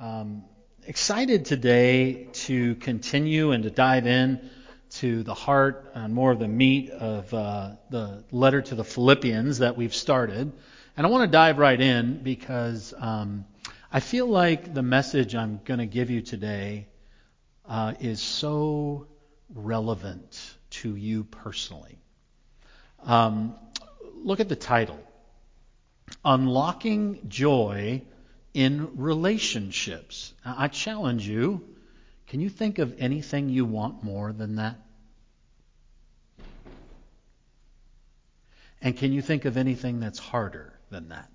Excited today to continue and to dive in to the heart and more of the meat of the letter to the Philippians that we've started. And I want to dive right in because I feel like the message I'm going to give you today is so relevant to you personally. Look at the title. Unlocking Joy in Relationships. Now, I challenge you, can you think of anything you want more than that? And can you think of anything that's harder than that?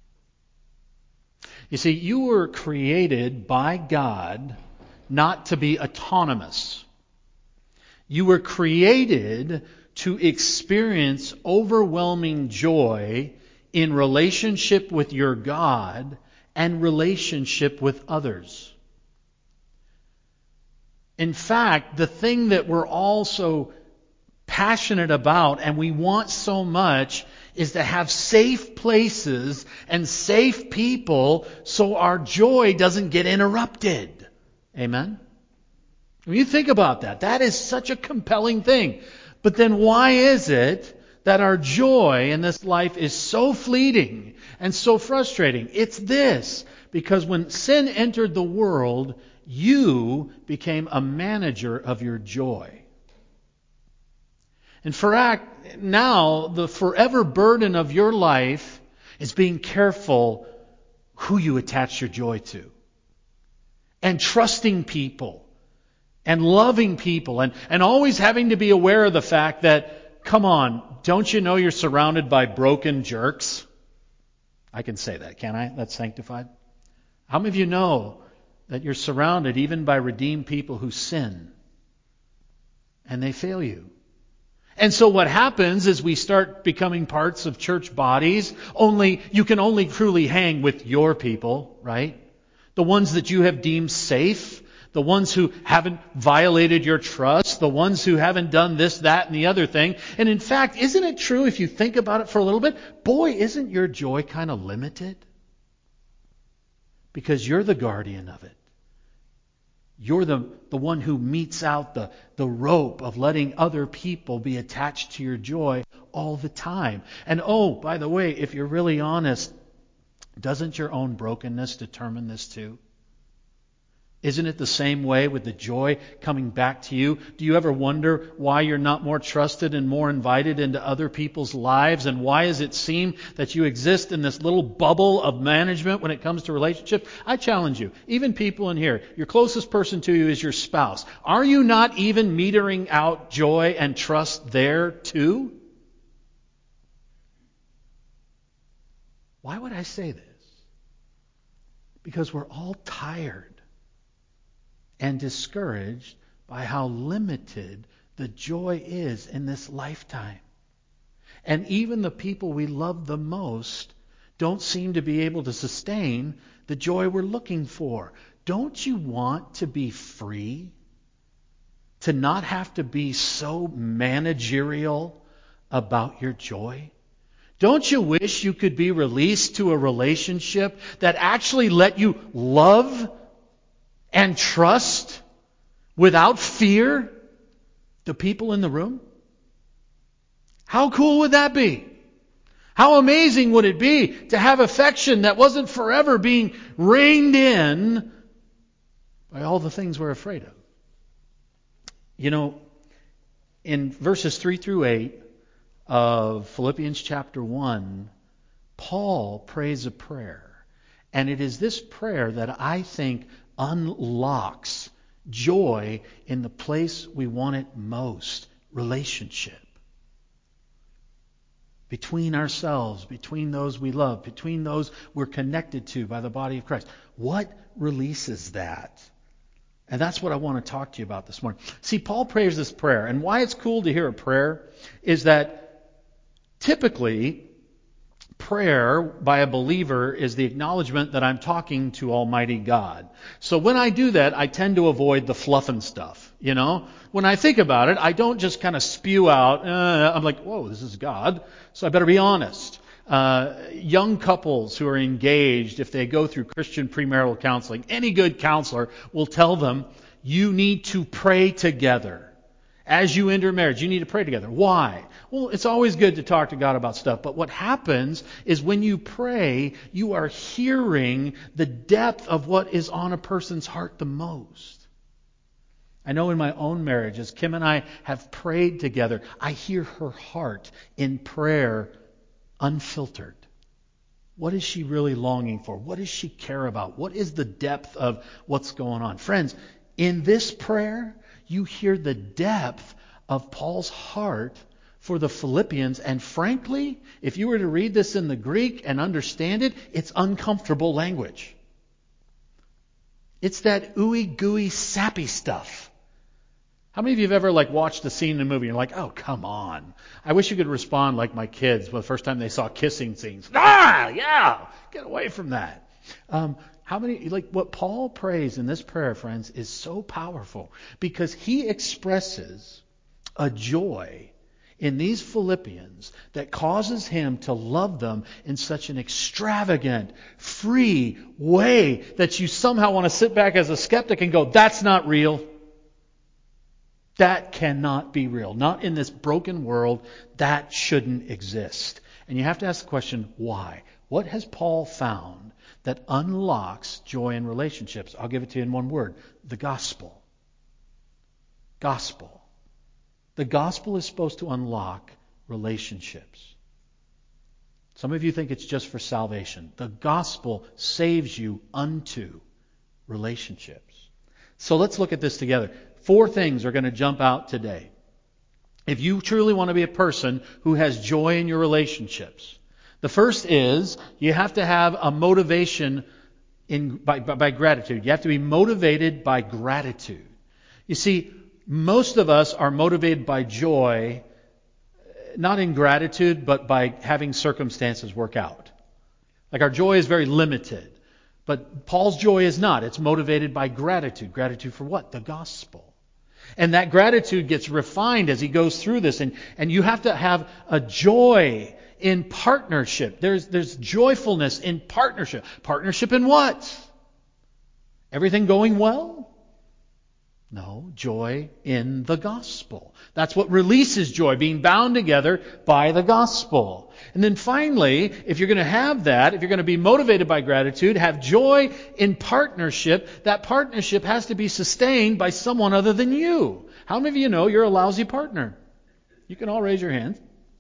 You see, you were created by God not to be autonomous. You were created to experience overwhelming joy in relationship with your God and relationship with others. In fact, the thing that we're all so passionate about and we want so much is to have safe places and safe people so our joy doesn't get interrupted. Amen? When you think about that, that is such a compelling thing. But then why is it that our joy in this life is so fleeting and so frustrating? It's this. Because when sin entered the world, you became a manager of your joy. In fact, now the forever burden of your life is being careful who you attach your joy to. And trusting people. And loving people. And always having to be aware of the fact that, come on, don't you know you're surrounded by broken jerks? I can say that, can't I? That's sanctified. How many of you know that you're surrounded even by redeemed people who sin and they fail you? And so what happens is we start becoming parts of church bodies. You can only truly hang with your people, right? The ones that you have deemed safe. The ones who haven't violated your trust. The ones who haven't done this, that, and the other thing. And in fact, isn't it true if you think about it for a little bit? Boy, isn't your joy kind of limited? Because you're the guardian of it. You're the one who meets out the rope of letting other people be attached to your joy all the time. And oh, by the way, if you're really honest, doesn't your own brokenness determine this too? Isn't it the same way with the joy coming back to you? Do you ever wonder why you're not more trusted and more invited into other people's lives? And why does it seem that you exist in this little bubble of management when it comes to relationships? I challenge you, even people in here, your closest person to you is your spouse. Are you not even metering out joy and trust there too? Why would I say this? Because we're all tired and discouraged by how limited the joy is in this lifetime. And even the people we love the most don't seem to be able to sustain the joy we're looking for. Don't you want to be free? To not have to be so managerial about your joy? Don't you wish you could be released to a relationship that actually let you love and trust without fear the people in the room? How cool would that be? How amazing would it be to have affection that wasn't forever being reined in by all the things we're afraid of? You know, in verses 3 through 8 of Philippians chapter 1, Paul prays a prayer. And it is this prayer that I think unlocks joy in the place we want it most, relationship. Between ourselves, between those we love, between those we're connected to by the body of Christ. What releases that? And that's what I want to talk to you about this morning. See, Paul prays this prayer, and why it's cool to hear a prayer is that typically prayer by a believer is the acknowledgement that I'm talking to Almighty God. So when I do that, I tend to avoid the fluff and stuff, you know? When I think about it, I don't just kind of spew out, I'm like, whoa, this is God, so I better be honest. Young couples who are engaged, if they go through Christian premarital counseling, any good counselor will tell them, you need to pray together. As you enter marriage, you need to pray together. Why? Well, it's always good to talk to God about stuff, but what happens is when you pray, you are hearing the depth of what is on a person's heart the most. I know in my own marriage, as Kim and I have prayed together, I hear her heart in prayer unfiltered. What is she really longing for? What does she care about? What is the depth of what's going on? Friends, in this prayer, you hear the depth of Paul's heart for the Philippians. And frankly, if you were to read this in the Greek and understand it, it's uncomfortable language. It's that ooey gooey sappy stuff. How many of you have ever watched a scene in a movie and you're like, oh, come on. I wish you could respond like my kids the first time they saw kissing scenes. Yeah, get away from that. How many, what Paul prays in this prayer, friends, is so powerful because he expresses a joy in these Philippians that causes him to love them in such an extravagant, free way that you somehow want to sit back as a skeptic and go, that's not real. That cannot be real. Not in this broken world. That shouldn't exist. And you have to ask the question, why? What has Paul found that unlocks joy in relationships? I'll give it to you in one word. The gospel. Gospel. The gospel is supposed to unlock relationships. Some of you think it's just for salvation. The gospel saves you unto relationships. So let's look at this together. 4 things are going to jump out today. If you truly want to be a person who has joy in your relationships, the first is you have to have a motivation by gratitude. You have to be motivated by gratitude. You see, most of us are motivated by joy, not in gratitude, but by having circumstances work out. Our joy is very limited. But Paul's joy is not. It's motivated by gratitude. Gratitude for what? The gospel. And that gratitude gets refined as he goes through this. And you have to have a joy in partnership. There's joyfulness in partnership. Partnership in what? Everything going well? No, joy in the gospel. That's what releases joy, being bound together by the gospel. And then finally, if you're going to have that, if you're going to be motivated by gratitude, have joy in partnership, that partnership has to be sustained by someone other than you. How many of you know you're a lousy partner? You can all raise your hands.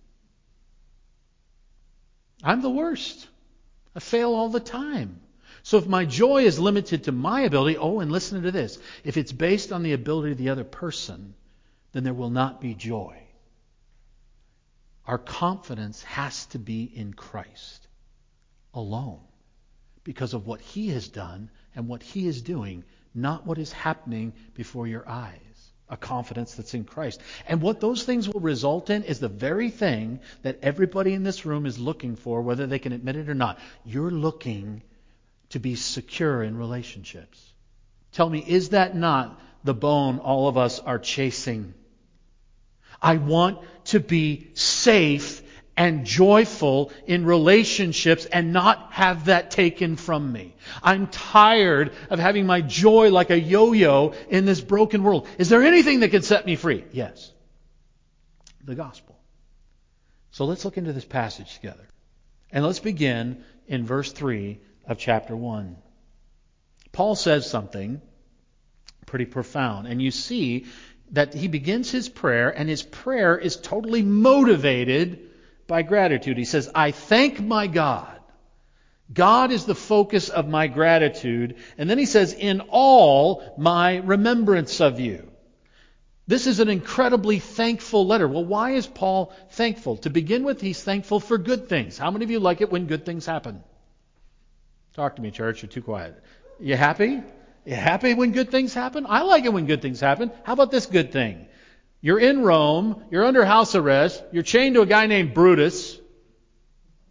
I'm the worst. I fail all the time. So if my joy is limited to my ability, and listen to this, if it's based on the ability of the other person, then there will not be joy. Our confidence has to be in Christ alone because of what He has done and what He is doing, not what is happening before your eyes. A confidence that's in Christ. And what those things will result in is the very thing that everybody in this room is looking for, whether they can admit it or not. You're looking to be secure in relationships. Tell me, is that not the bone all of us are chasing? I want to be safe and joyful in relationships and not have that taken from me. I'm tired of having my joy like a yo-yo in this broken world. Is there anything that can set me free? Yes. The gospel. So let's look into this passage together. And let's begin in verse 3 of chapter 1. Paul says something pretty profound. And you see that he begins his prayer, and his prayer is totally motivated by gratitude. He says, I thank my God. God is the focus of my gratitude. And then he says, in all my remembrance of you. This is an incredibly thankful letter. Well, why is Paul thankful? To begin with, he's thankful for good things. How many of you like it when good things happen? Talk to me, church. You're too quiet. You happy? You happy when good things happen? I like it when good things happen. How about this good thing? You're in Rome. You're under house arrest. You're chained to a guy named Brutus.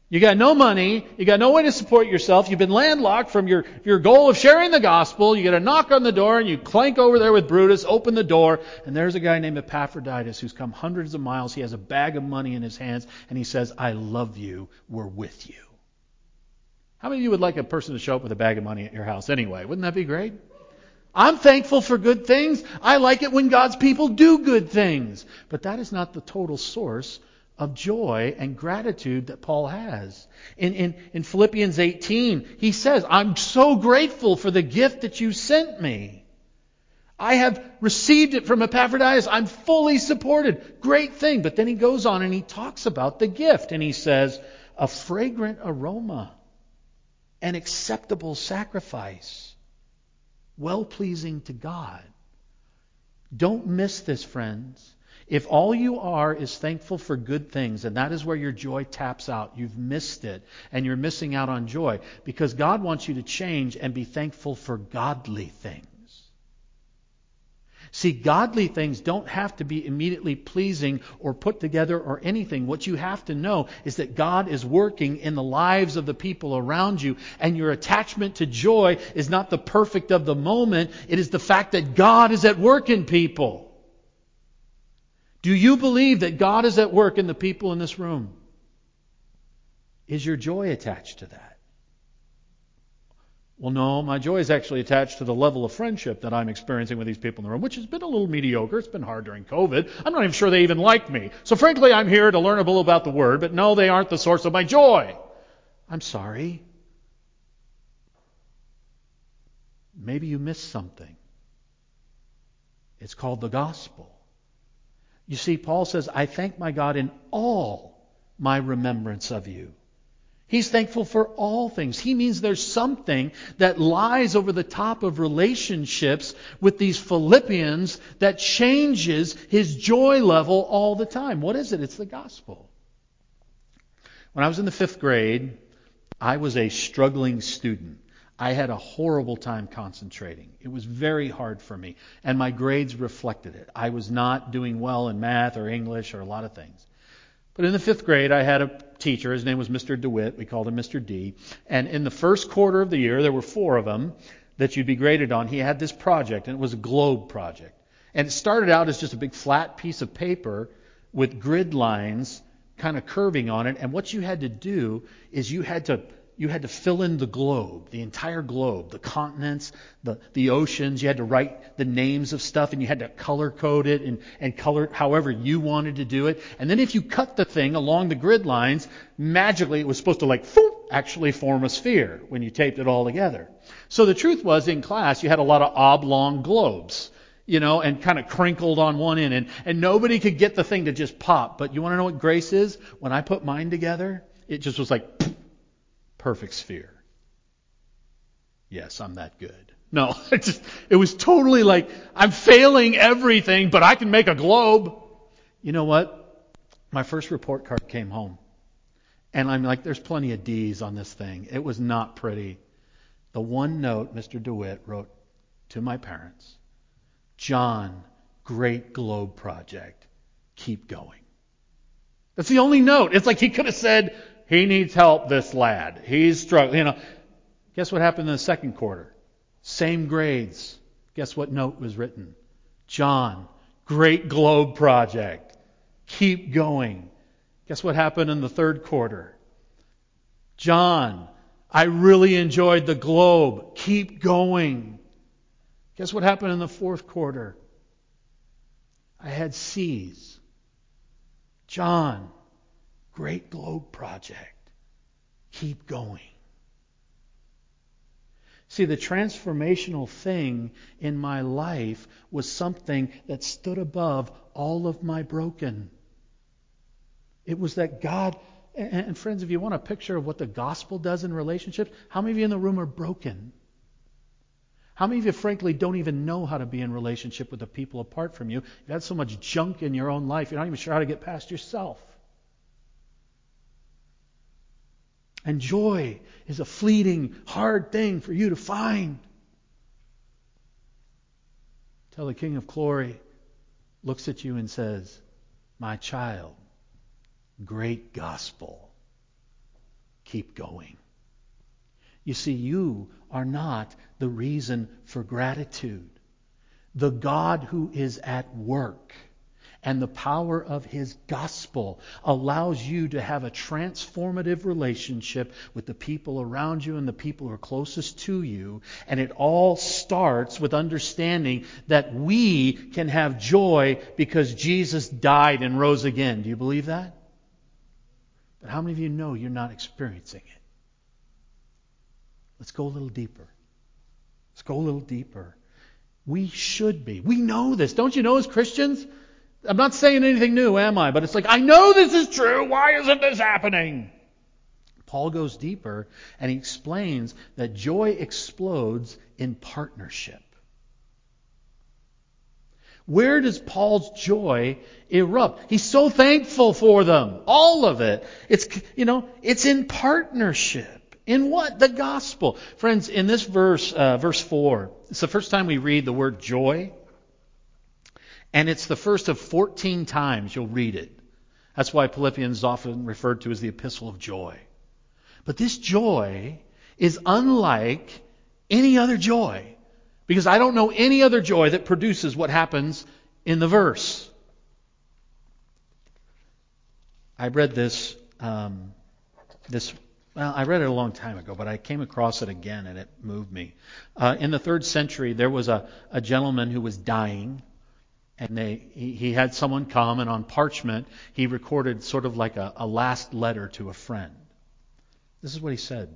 You got no money. You got no way to support yourself. You've been landlocked from your goal of sharing the gospel. You get a knock on the door and you clank over there with Brutus, open the door, and there's a guy named Epaphroditus who's come hundreds of miles. He has a bag of money in his hands and he says, I love you. We're with you. How many of you would like a person to show up with a bag of money at your house anyway? Wouldn't that be great? I'm thankful for good things. I like it when God's people do good things. But that is not the total source of joy and gratitude that Paul has. In Philippians 18, he says, I'm so grateful for the gift that you sent me. I have received it from Epaphroditus. I'm fully supported. Great thing. But then he goes on and he talks about the gift. And he says, a fragrant aroma, an acceptable sacrifice, well-pleasing to God. Don't miss this, friends. If all you are is thankful for good things, and that is where your joy taps out, you've missed it, and you're missing out on joy, because God wants you to change and be thankful for godly things. See, godly things don't have to be immediately pleasing or put together or anything. What you have to know is that God is working in the lives of the people around you, and your attachment to joy is not the perfect of the moment. It is the fact that God is at work in people. Do you believe that God is at work in the people in this room? Is your joy attached to that? Well, no, my joy is actually attached to the level of friendship that I'm experiencing with these people in the room, which has been a little mediocre. It's been hard during COVID. I'm not even sure they even like me. So frankly, I'm here to learn a little about the Word, but no, they aren't the source of my joy. I'm sorry. Maybe you missed something. It's called the gospel. You see, Paul says, I thank my God in all my remembrance of you. He's thankful for all things. He means there's something that lies over the top of relationships with these Philippians that changes his joy level all the time. What is it? It's the gospel. When I was in the 5th grade, I was a struggling student. I had a horrible time concentrating. It was very hard for me, and my grades reflected it. I was not doing well in math or English or a lot of things. But in the 5th grade, I had a teacher. His name was Mr. DeWitt. We called him Mr. D. And in the first quarter of the year, there were 4 of them that you'd be graded on. He had this project, and it was a globe project. And it started out as just a big flat piece of paper with grid lines kind of curving on it. And what you had to do is you had to fill in the globe, the entire globe, the continents, the oceans. You had to write the names of stuff, and you had to color code it and color it however you wanted to do it. And then if you cut the thing along the grid lines, magically it was supposed to actually form a sphere when you taped it all together. So the truth was, in class, you had a lot of oblong globes, and kind of crinkled on one end. And nobody could get the thing to just pop. But you want to know what grace is? When I put mine together, it just was like perfect sphere. Yes, I'm that good. No, it was totally like, I'm failing everything, but I can make a globe. You know what? My first report card came home. And I'm like, there's plenty of D's on this thing. It was not pretty. The one note Mr. DeWitt wrote to my parents, John, great globe project. Keep going. That's the only note. It's like he could have said, he needs help, this lad. He's struggling. Guess what happened in the second quarter? Same grades. Guess what note was written? John, great globe project. Keep going. Guess what happened in the third quarter? John, I really enjoyed the globe. Keep going. Guess what happened in the fourth quarter? I had C's. John, great globe project. Keep going. See, the transformational thing in my life was something that stood above all of my broken. It was that God, and friends, if you want a picture of what the gospel does in relationships, how many of you in the room are broken? How many of you, frankly, don't even know how to be in relationship with the people apart from you? You've had so much junk in your own life, you're not even sure how to get past yourself. And joy is a fleeting, hard thing for you to find. Till the King of Glory looks at you and says, my child, great gospel. keep going. You see, you are not the reason for gratitude. The God who is at work and the power of His gospel allows you to have a transformative relationship with the people around you and the people who are closest to you. And it all starts with understanding that we can have joy because Jesus died and rose again. Do you believe that? But how many of you know you're not experiencing it? Let's go a little deeper. Let's go a little deeper. We should be. We know this. Don't you know as Christians? I'm not saying anything new, am I? But it's like, I know this is true. Why isn't this happening? Paul goes deeper and he explains that joy explodes in partnership. Where does Paul's joy erupt? He's so thankful for them. All of it. It's in partnership. In what? The gospel. Friends, in this verse, verse 4, it's the first time we read the word joy. And it's the first of 14 times you'll read it. That's why Philippians is often referred to as the epistle of joy. But this joy is unlike any other joy. Because I don't know any other joy that produces what happens in the verse. I read this, I read it a long time ago, but I came across it again and it moved me. In the 3rd century, there was a gentleman who was dying. And he had someone come, and on parchment, he recorded sort of like a last letter to a friend. This is what he said.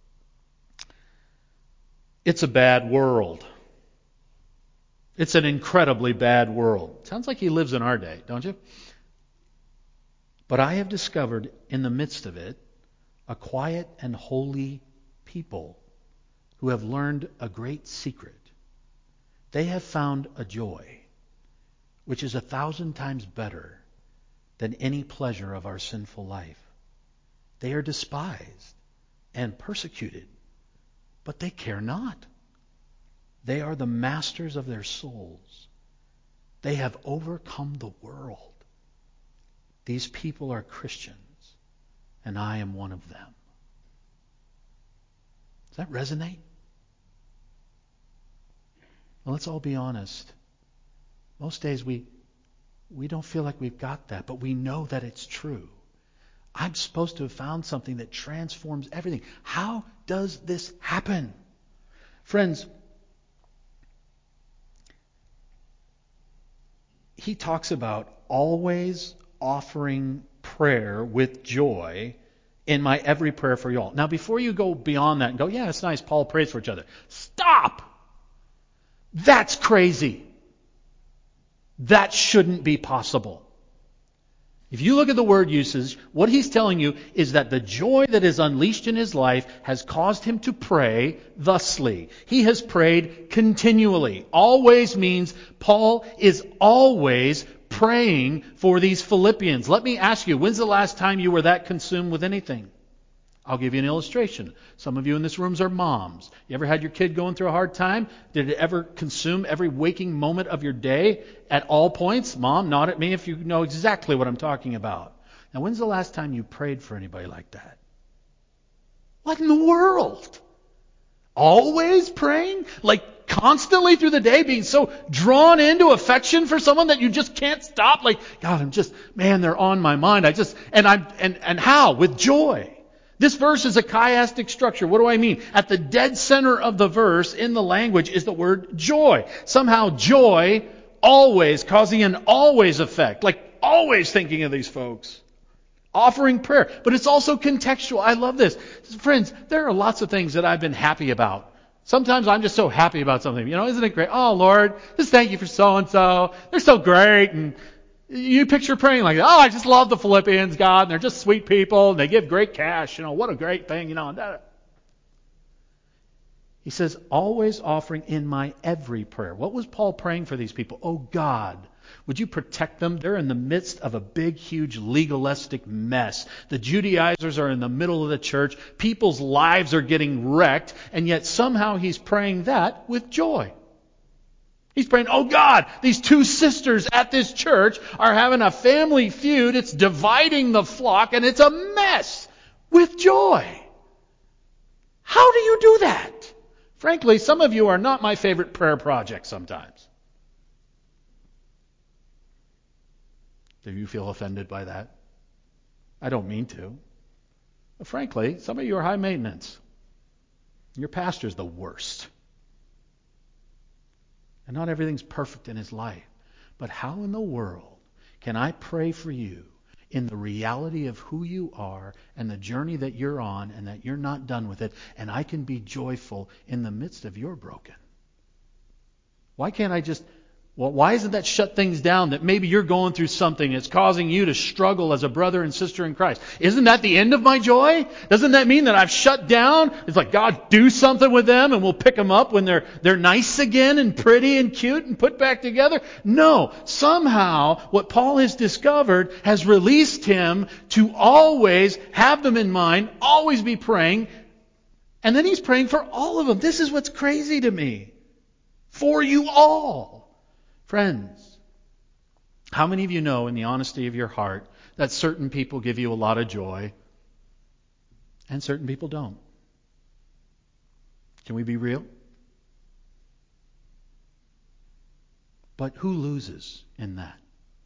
It's a bad world. It's an incredibly bad world. Sounds like he lives in our day, don't you? But I have discovered in the midst of it a quiet and holy people who have learned a great secret. They have found a joy which is 1,000 times better than any pleasure of our sinful life. They are despised and persecuted, but they care not. They are the masters of their souls. They have overcome the world. These people are Christians, and I am one of them. Does that resonate? Well, let's all be honest. Most days we don't feel like we've got that, but we know that it's true. I'm supposed to have found something that transforms everything. How does this happen? Friends, he talks about always offering prayer with joy in my every prayer for you all. Now, before you go beyond that and go, yeah, it's nice, Paul prays for each other. Stop! That's crazy. That shouldn't be possible. If you look at the word usage, what he's telling you is that the joy that is unleashed in his life has caused him to pray thusly. He has prayed continually. Always means Paul is always praying for these Philippians. Let me ask you, when's the last time you were that consumed with anything? I'll give you an illustration. Some of you in this room are moms. You ever had your kid going through a hard time? Did it ever consume every waking moment of your day at all points? Mom, nod at me if you know exactly what I'm talking about. Now, when's the last time you prayed for anybody like that? What in the world? Always praying? Like constantly through the day being so drawn into affection for someone that you just can't stop? Like, God, they're on my mind. And how? With joy. This verse is a chiastic structure. What do I mean? At the dead center of the verse in the language is the word joy. Somehow joy always causing an always effect. Like always thinking of these folks. Offering prayer. But it's also contextual. I love this. Friends, there are lots of things that I've been happy about. Sometimes I'm just so happy about something. Isn't it great? Oh, Lord, just thank you for so-and-so. They're so great. And you picture praying like that. Oh, I just love the Philippians, God. And they're just sweet people. And they give great cash. What a great thing. He says, always offering in my every prayer. What was Paul praying for these people? Oh, God, would you protect them? They're in the midst of a big, huge legalistic mess. The Judaizers are in the middle of the church. People's lives are getting wrecked. And yet somehow he's praying that with joy. He's praying, oh God, these two sisters at this church are having a family feud. It's dividing the flock and it's a mess with joy. How do you do that? Frankly, some of you are not my favorite prayer project sometimes. Do you feel offended by that? I don't mean to. But frankly, some of you are high maintenance. Your pastor's the worst. And not everything's perfect in his life. But how in the world can I pray for you in the reality of who you are and the journey that you're on and that you're not done with it, and I can be joyful in the midst of your broken? Why can't I just... Well, why isn't that shut things down that maybe you're going through something that's causing you to struggle as a brother and sister in Christ? Isn't that the end of my joy? Doesn't that mean that I've shut down? It's like, God, do something with them and we'll pick them up when they're nice again and pretty and cute and put back together? No. Somehow, what Paul has discovered has released him to always have them in mind, always be praying, and then he's praying for all of them. This is what's crazy to me. For you all. Friends, how many of you know in the honesty of your heart that certain people give you a lot of joy and certain people don't? Can we be real? But who loses in that?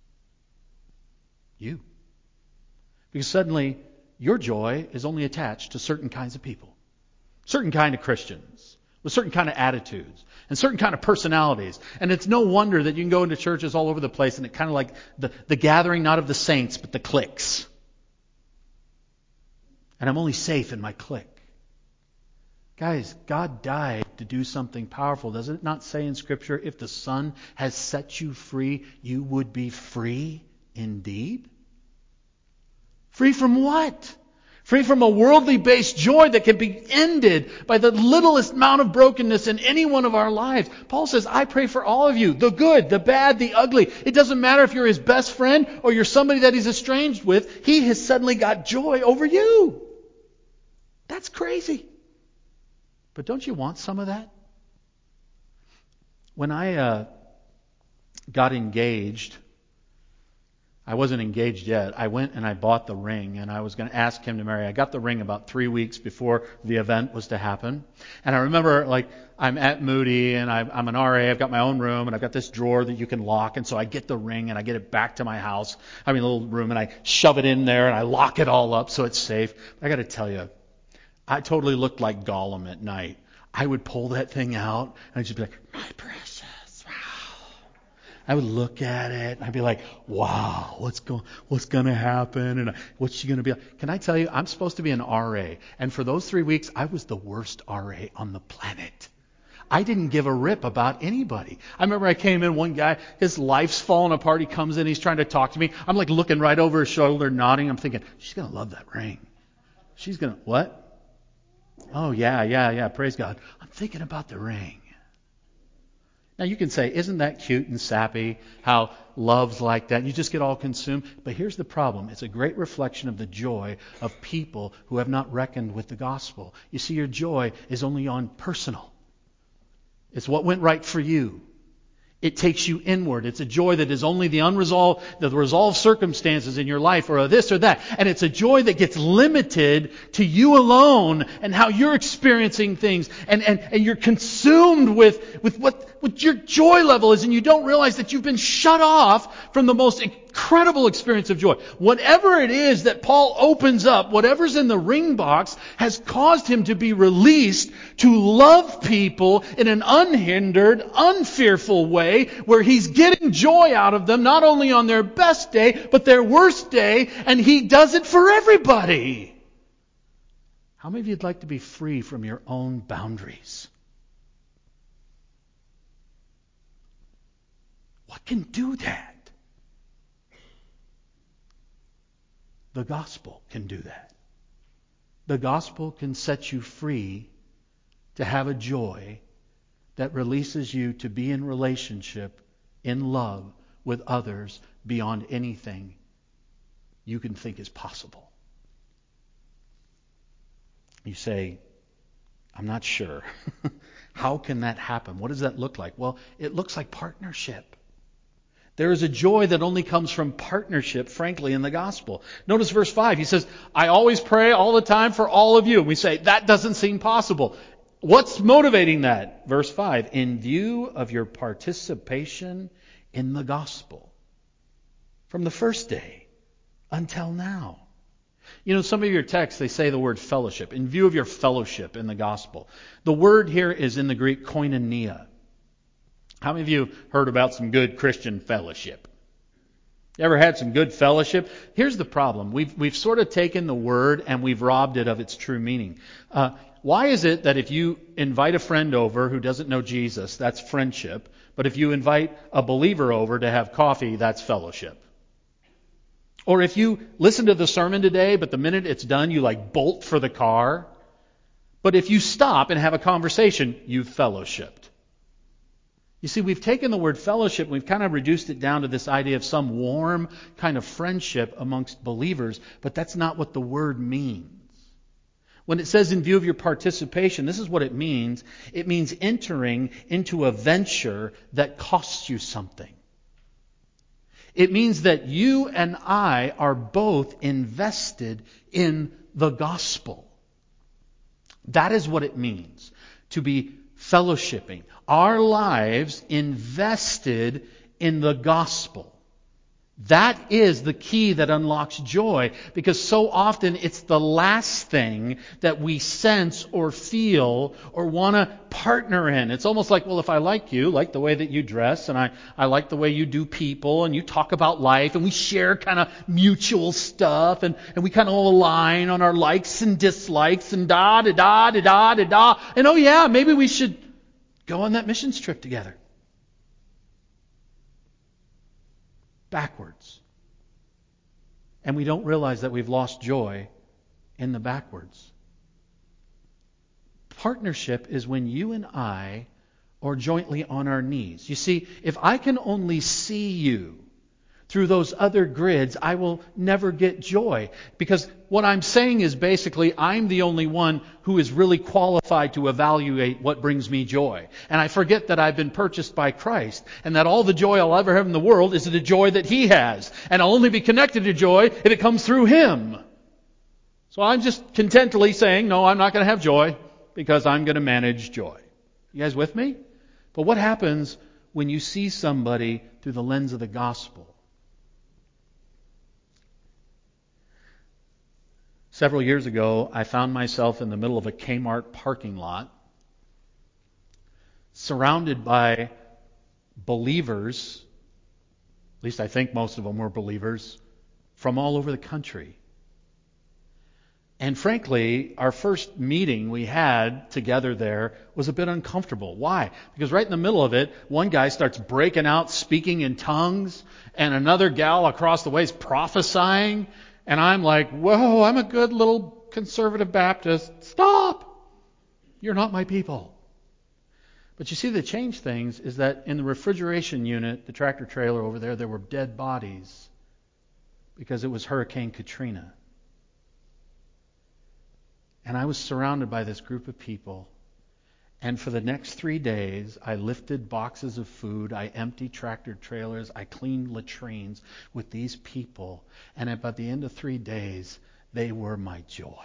You. Because suddenly your joy is only attached to certain kinds of people, certain kind of Christians, with certain kind of attitudes and certain kind of personalities. And it's no wonder that you can go into churches all over the place and it's kind of like the gathering not of the saints, but the cliques. And I'm only safe in my clique. Guys, God died to do something powerful. Does it not say in Scripture, if the Son has set you free, you would be free indeed? Free from what? Free from a worldly-based joy that can be ended by the littlest amount of brokenness in any one of our lives. Paul says, I pray for all of you, the good, the bad, the ugly. It doesn't matter if you're his best friend or you're somebody that he's estranged with. He has suddenly got joy over you. That's crazy. But don't you want some of that? When I got engaged, I wasn't engaged yet. I went and I bought the ring, and I was going to ask him to marry. I got the ring about 3 weeks before the event was to happen. And I remember, I'm at Moody, and I'm an RA. I've got my own room, and I've got this drawer that you can lock. And so I get the ring, and I get it back to my house. I mean, a little room, and I shove it in there, and I lock it all up so it's safe. I got to tell you, I totally looked like Gollum at night. I would pull that thing out, and I'd just be like, my precious. I would look at it and I'd be like, wow, what's going to happen? And what's she going to be like? Can I tell you, I'm supposed to be an RA. And for those 3 weeks, I was the worst RA on the planet. I didn't give a rip about anybody. I remember I came in, one guy, his life's falling apart. He comes in, he's trying to talk to me. I'm like looking right over his shoulder, nodding. I'm thinking, she's going to love that ring. She's going to, what? Oh, yeah, praise God. I'm thinking about the ring. Now you can say, isn't that cute and sappy, how love's like that? You just get all consumed. But here's the problem. It's a great reflection of the joy of people who have not reckoned with the gospel. You see, your joy is only on personal. It's what went right for you. It takes you inward. It's a joy that is only the resolved circumstances in your life, or this or that. And it's a joy that gets limited to you alone and how you're experiencing things. And you're consumed with what your joy level is, and you don't realize that you've been shut off from the most incredible experience of joy. Whatever it is that Paul opens up, whatever's in the ring box, has caused him to be released to love people in an unhindered, unfearful way, where he's getting joy out of them, not only on their best day, but their worst day, and he does it for everybody. How many of you would like to be free from your own boundaries? What can do that? The gospel can do that. The gospel can set you free to have a joy that releases you to be in relationship, in love with others beyond anything you can think is possible. You say, I'm not sure. How can that happen? What does that look like? Well, it looks like partnership. There is a joy that only comes from partnership, frankly, in the gospel. Notice verse 5. He says, I always pray all the time for all of you. And we say, that doesn't seem possible. What's motivating that? Verse 5. In view of your participation in the gospel from the first day until now. You know, some of your texts, they say the word fellowship. In view of your fellowship in the gospel. The word here is in the Greek koinonia. How many of you heard about some good Christian fellowship? You ever had some good fellowship? Here's the problem. We've sort of taken the word and we've robbed it of its true meaning. Why is it that if you invite a friend over who doesn't know Jesus, that's friendship, but if you invite a believer over to have coffee, that's fellowship? Or if you listen to the sermon today, but the minute it's done, you like bolt for the car, but if you stop and have a conversation, you've fellowshipped. You see, we've taken the word fellowship and we've kind of reduced it down to this idea of some warm kind of friendship amongst believers, but that's not what the word means. When it says in view of your participation, this is what it means. It means entering into a venture that costs you something. It means that you and I are both invested in the gospel. That is what it means to be fellowshipping. Our lives invested in the gospel. That is the key that unlocks joy, because so often it's the last thing that we sense or feel or want to partner in. It's almost like, well, if I like you, like the way that you dress, and I like the way you do people, and you talk about life, and we share kind of mutual stuff, and we kind of align on our likes and dislikes, and da-da-da-da-da-da-da. And oh yeah, maybe we should go on that missions trip together. Backwards. And we don't realize that we've lost joy in the backwards. Partnership is when you and I are jointly on our knees. You see, if I can only see you through those other grids, I will never get joy. Because what I'm saying is basically, I'm the only one who is really qualified to evaluate what brings me joy. And I forget that I've been purchased by Christ, and that all the joy I'll ever have in the world is the joy that He has. And I'll only be connected to joy if it comes through Him. So I'm just contentedly saying, no, I'm not going to have joy, because I'm going to manage joy. You guys with me? But what happens when you see somebody through the lens of the gospel? Several years ago, I found myself in the middle of a Kmart parking lot, surrounded by believers, at least I think most of them were believers, from all over the country. And frankly, our first meeting we had together there was a bit uncomfortable. Why? Because right in the middle of it, one guy starts breaking out speaking in tongues, and another gal across the way is prophesying. And I'm like, whoa, I'm a good little conservative Baptist. Stop! You're not my people. But you see, the change things is that in the refrigeration unit, the tractor trailer over there were dead bodies because it was Hurricane Katrina. And I was surrounded by this group of people. And for the next 3 days, I lifted boxes of food, I emptied tractor trailers, I cleaned latrines with these people. And by the end of 3 days, they were my joy.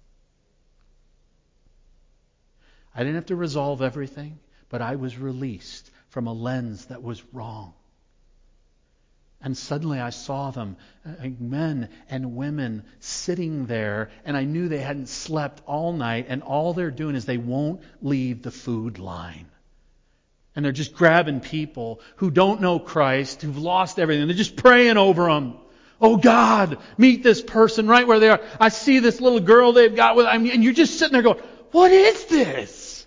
I didn't have to resolve everything, but I was released from a lens that was wrong. And suddenly I saw them, men and women, sitting there, and I knew they hadn't slept all night, and all they're doing is they won't leave the food line. And they're just grabbing people who don't know Christ, who've lost everything. They're just praying over them. Oh God, meet this person right where they are. I see this little girl they've got with, and you're just sitting there going, what is this?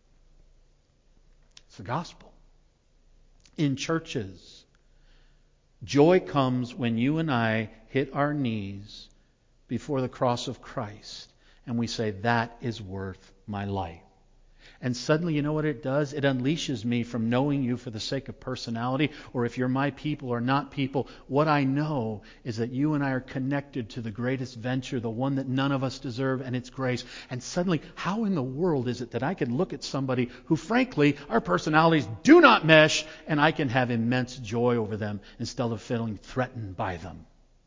It's the gospel. In churches. Joy comes when you and I hit our knees before the cross of Christ and we say, that is worth my life. And suddenly, you know what it does? It unleashes me from knowing you for the sake of personality, or if you're my people or not people. What I know is that you and I are connected to the greatest venture, the one that none of us deserve, and it's grace. And suddenly, how in the world is it that I can look at somebody who, frankly, our personalities do not mesh, and I can have immense joy over them instead of feeling threatened by them?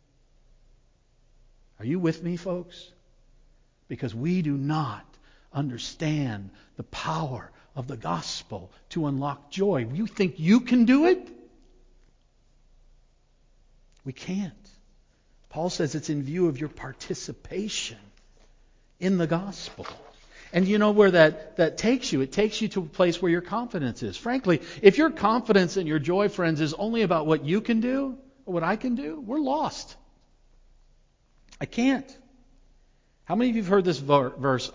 Are you with me, folks? Because we do not understand the power of the gospel to unlock joy. You think you can do it? We can't. Paul says it's in view of your participation in the gospel. And you know where that takes you? It takes you to a place where your confidence is. Frankly, if your confidence and your joy, friends, is only about what you can do or what I can do, we're lost. I can't. How many of you have heard this verse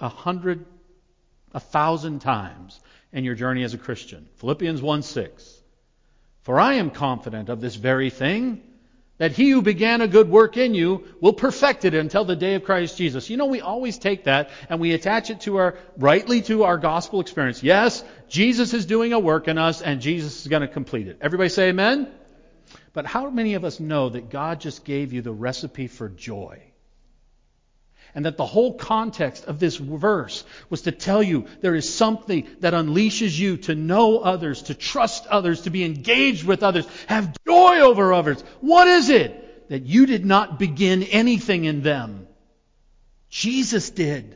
1,000 times in your journey as a Christian? Philippians 1:6. For I am confident of this very thing, that he who began a good work in you will perfect it until the day of Christ Jesus. You know, we always take that and we attach it rightly to our gospel experience. Yes, Jesus is doing a work in us and Jesus is going to complete it. Everybody say amen? But how many of us know that God just gave you the recipe for joy? And that the whole context of this verse was to tell you there is something that unleashes you to know others, to trust others, to be engaged with others, have joy over others. What is it? That you did not begin anything in them. Jesus did.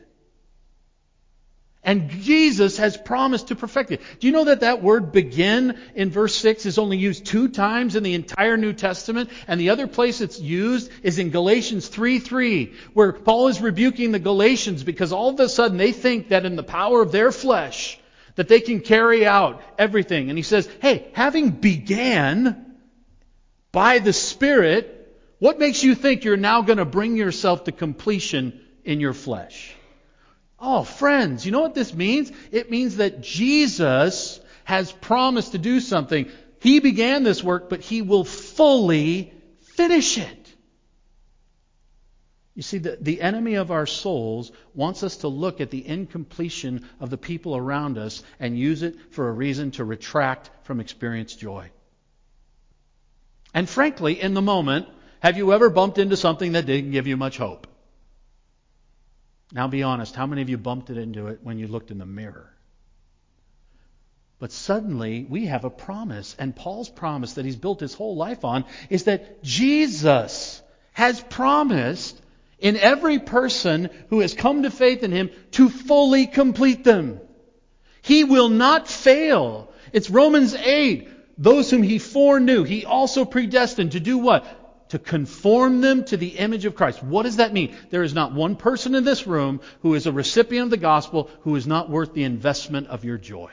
And Jesus has promised to perfect it. Do you know that word begin in verse 6 is only used 2 times in the entire New Testament? And the other place it's used is in Galatians 3:3, where Paul is rebuking the Galatians because all of a sudden they think that in the power of their flesh that they can carry out everything. And he says, hey, having began by the Spirit, what makes you think you're now going to bring yourself to completion in your flesh? Oh, friends, you know what this means? It means that Jesus has promised to do something. He began this work, but He will fully finish it. You see, the enemy of our souls wants us to look at the incompletion of the people around us and use it for a reason to retract from experienced joy. And frankly, in the moment, have you ever bumped into something that didn't give you much hope? Now be honest, how many of you bumped into it when you looked in the mirror? But suddenly we have a promise, and Paul's promise that he's built his whole life on is that Jesus has promised in every person who has come to faith in Him to fully complete them. He will not fail. It's Romans 8. Those whom He foreknew, He also predestined to do what? To conform them to the image of Christ. What does that mean? There is not one person in this room who is a recipient of the gospel who is not worth the investment of your joy.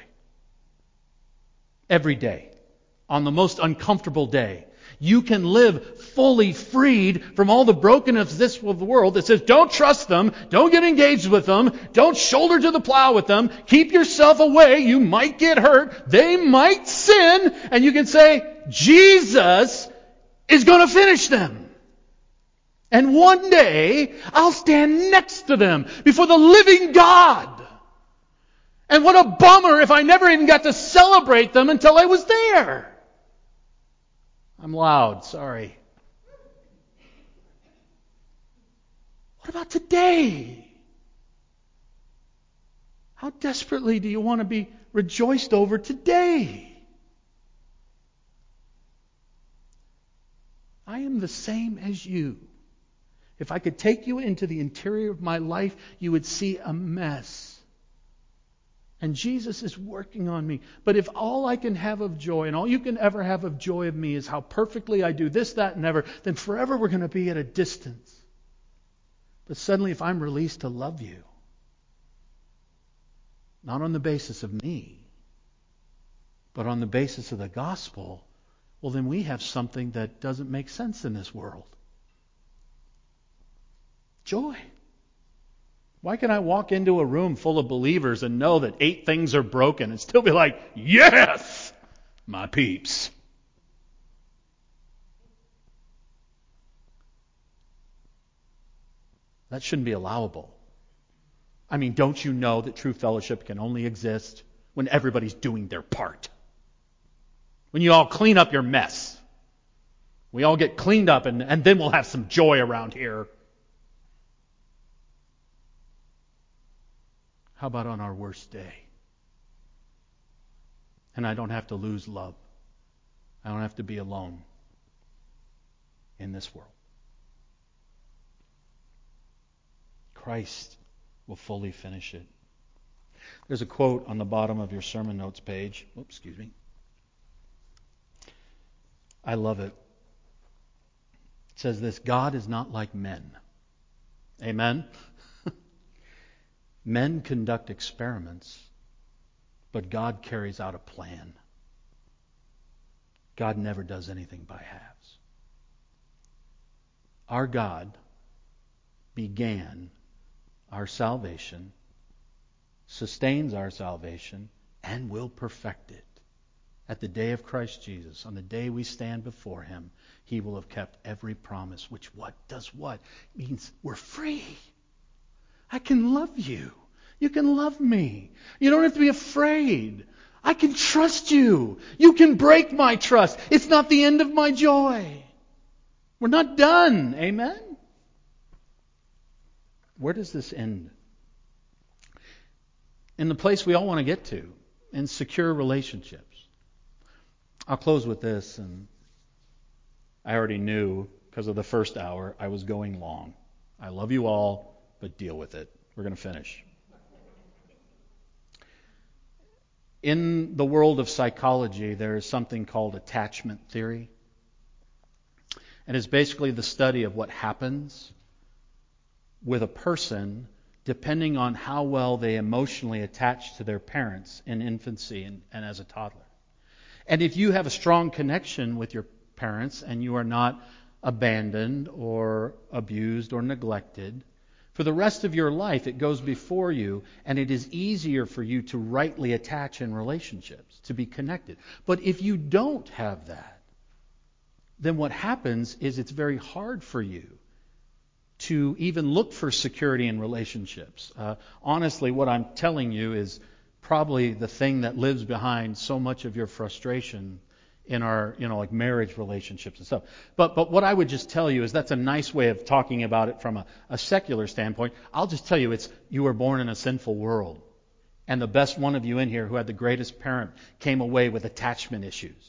Every day, on the most uncomfortable day, you can live fully freed from all the brokenness of this world that says, don't trust them, don't get engaged with them, don't shoulder to the plow with them, keep yourself away, you might get hurt, they might sin, and you can say, Jesus is going to finish them. And one day, I'll stand next to them before the living God. And what a bummer if I never even got to celebrate them until I was there. I'm loud, sorry. What about today? How desperately do you want to be rejoiced over today? I am the same as you. If I could take you into the interior of my life, you would see a mess. And Jesus is working on me. But if all I can have of joy, and all you can ever have of joy of me is how perfectly I do this, that, and ever, then forever we're going to be at a distance. But suddenly if I'm released to love you, not on the basis of me, but on the basis of the gospel, well, then we have something that doesn't make sense in this world. Joy. Why can I walk into a room full of believers and know that 8 things are broken and still be like, yes, my peeps? That shouldn't be allowable. I mean, don't you know that true fellowship can only exist when everybody's doing their part? When you all clean up your mess. We all get cleaned up and then we'll have some joy around here. How about on our worst day? And I don't have to lose love. I don't have to be alone in this world. Christ will fully finish it. There's a quote on the bottom of your sermon notes page. Oops, excuse me. I love it. It says this: God is not like men. Amen? Men conduct experiments, but God carries out a plan. God never does anything by halves. Our God began our salvation, sustains our salvation, and will perfect it. At the day of Christ Jesus, on the day we stand before Him, He will have kept every promise, which what does what? Means we're free. I can love you. You can love me. You don't have to be afraid. I can trust you. You can break my trust. It's not the end of my joy. We're not done. Amen? Where does this end? In the place we all want to get to, in secure relationships. I'll close with this, and I already knew because of the first hour I was going long. I love you all, but deal with it. We're going to finish. In the world of psychology, there is something called attachment theory. And it's basically the study of what happens with a person depending on how well they emotionally attach to their parents in infancy and as a toddler. And if you have a strong connection with your parents and you are not abandoned or abused or neglected, for the rest of your life it goes before you, and it is easier for you to rightly attach in relationships, to be connected. But if you don't have that, then what happens is it's very hard for you to even look for security in relationships. Honestly, what I'm telling you is probably the thing that lives behind so much of your frustration in our, like marriage relationships and stuff. But what I would just tell you is that's a nice way of talking about it from a secular standpoint. I'll just tell you, it's you were born in a sinful world. And the best one of you in here who had the greatest parent came away with attachment issues.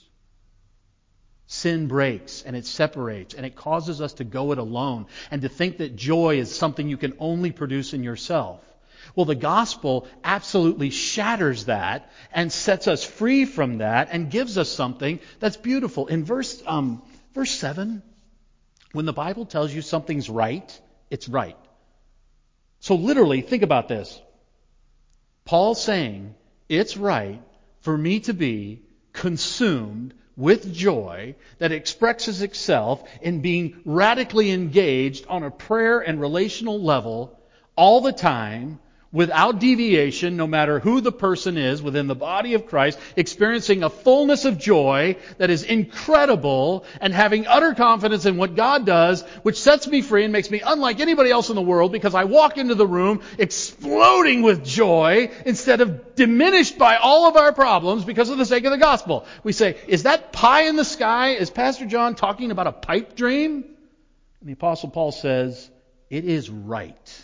Sin breaks and it separates and it causes us to go it alone and to think that joy is something you can only produce in yourself. Well, the gospel absolutely shatters that and sets us free from that and gives us something that's beautiful. In verse 7, when the Bible tells you something's right, it's right. So literally, think about this. Paul's saying, it's right for me to be consumed with joy that expresses itself in being radically engaged on a prayer and relational level all the time, without deviation, no matter who the person is within the body of Christ, experiencing a fullness of joy that is incredible and having utter confidence in what God does, which sets me free and makes me unlike anybody else in the world because I walk into the room exploding with joy instead of diminished by all of our problems because of the sake of the gospel. We say, is that pie in the sky? Is Pastor John talking about a pipe dream? And the Apostle Paul says, it is right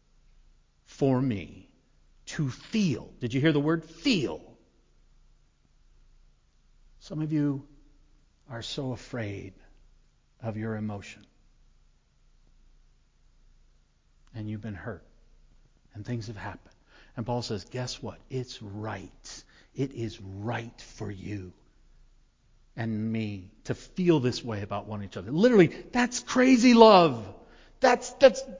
for me to feel. Did you hear the word feel? Some of you are so afraid of your emotion. And you've been hurt. And things have happened. And Paul says, guess what? It's right. It is right for you and me to feel this way about one another. Literally, that's crazy love. That's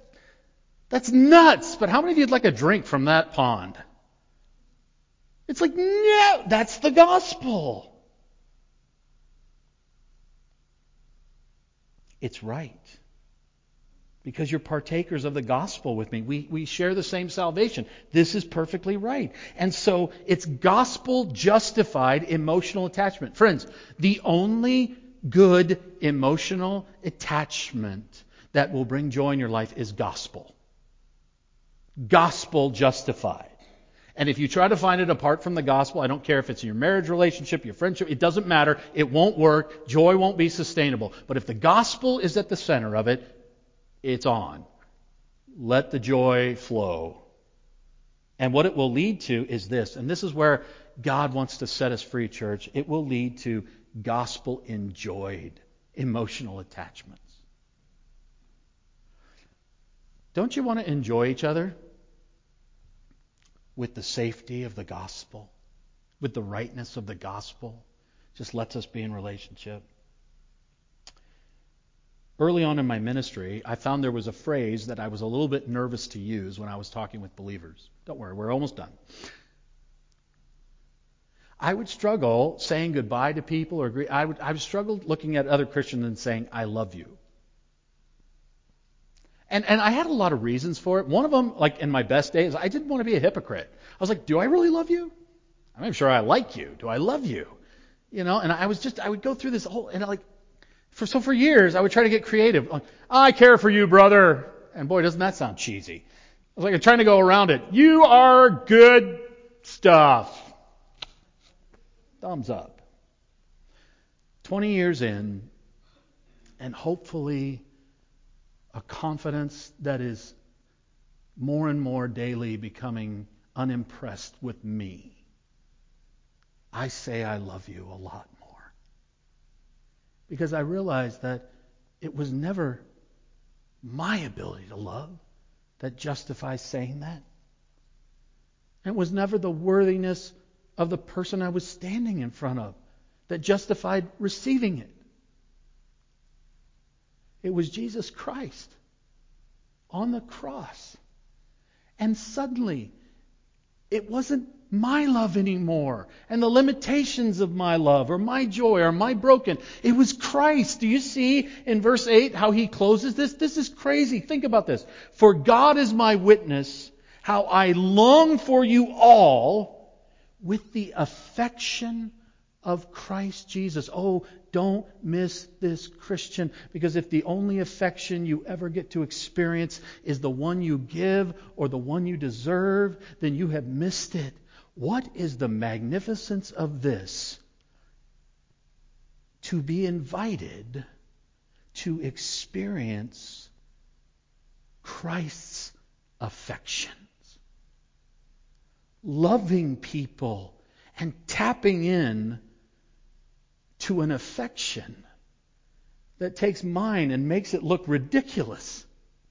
nuts. But how many of you'd like a drink from that pond? It's like, no, that's the gospel. It's right. Because you're partakers of the gospel with me. We share the same salvation. This is perfectly right. And so it's gospel justified emotional attachment. Friends, the only good emotional attachment that will bring joy in your life is gospel. Gospel justified. And if you try to find it apart from the gospel, I don't care if it's in your marriage relationship, your friendship, it doesn't matter. It won't work. Joy won't be sustainable. But if the gospel is at the center of it, it's on. Let the joy flow. And what it will lead to is this, and this is where God wants to set us free, church. It will lead to gospel-enjoyed emotional attachments. Don't you want to enjoy each other? With the safety of the gospel, with the rightness of the gospel, just lets us be in relationship. Early on in my ministry, I found there was a phrase that I was a little bit nervous to use when I was talking with believers. Don't worry, we're almost done. I would struggle saying goodbye to people or agree. I would struggle looking at other Christians and saying, "I love you." And I had a lot of reasons for it. One of them, like in my best days, I didn't want to be a hypocrite. I was like, do I really love you? I'm not sure I like you. Do I love you? And I would go through this whole, and for years, I would try to get creative. Like, I care for you, brother. And boy, doesn't that sound cheesy. I was like, I'm trying to go around it. You are good stuff. Thumbs up. 20 years in, and hopefully a confidence that is more and more daily becoming unimpressed with me. I say I love you a lot more. Because I realized that it was never my ability to love that justifies saying that. It was never the worthiness of the person I was standing in front of that justified receiving it. It was Jesus Christ on the cross. And suddenly, it wasn't my love anymore, and the limitations of my love, or my joy, or my broken. It was Christ. Do you see in verse 8 how he closes this? This is crazy. Think about this. For God is my witness, how I long for you all with the affection of Christ Jesus. Oh, don't miss this, Christian, because if the only affection you ever get to experience is the one you give or the one you deserve, then you have missed it. What is the magnificence of this? To be invited to experience Christ's affections. Loving people and tapping in to an affection that takes mine and makes it look ridiculous.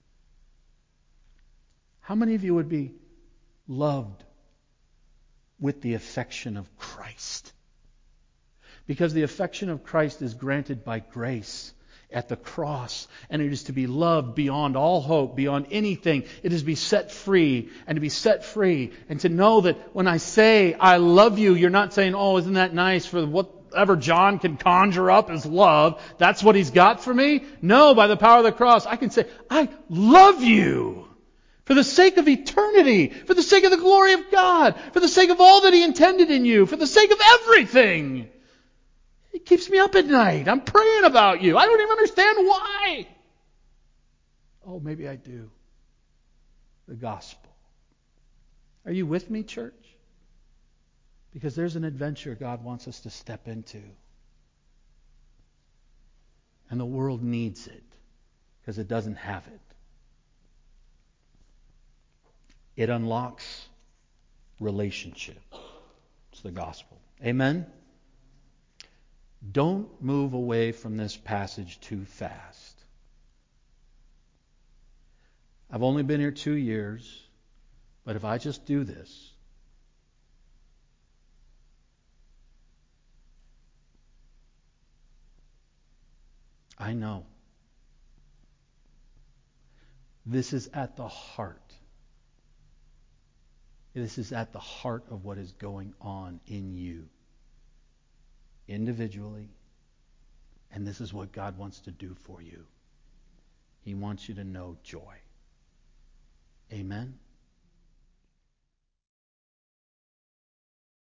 How many of you would be loved with the affection of Christ? Because the affection of Christ is granted by grace at the cross, and it is to be loved beyond all hope, beyond anything. It is to be set free, and to be set free, and to know that when I say I love you, you're not saying, oh, isn't that nice for whatever John can conjure up as love. That's what he's got for me. No, by the power of the cross, I can say, I love you. For the sake of eternity, for the sake of the glory of God, for the sake of all that He intended in you, for the sake of everything. It keeps me up at night. I'm praying about you. I don't even understand why. Oh, maybe I do. The gospel. Are you with me, church? Because there's an adventure God wants us to step into. And the world needs it because it doesn't have it. It unlocks relationship. It's the gospel. Amen? Don't move away from this passage too fast. I've only been here 2 years, but if I just do this, I know this is at the heart. This is at the heart of what is going on in you. Individually, and this is what God wants to do for you. He wants you to know joy. Amen?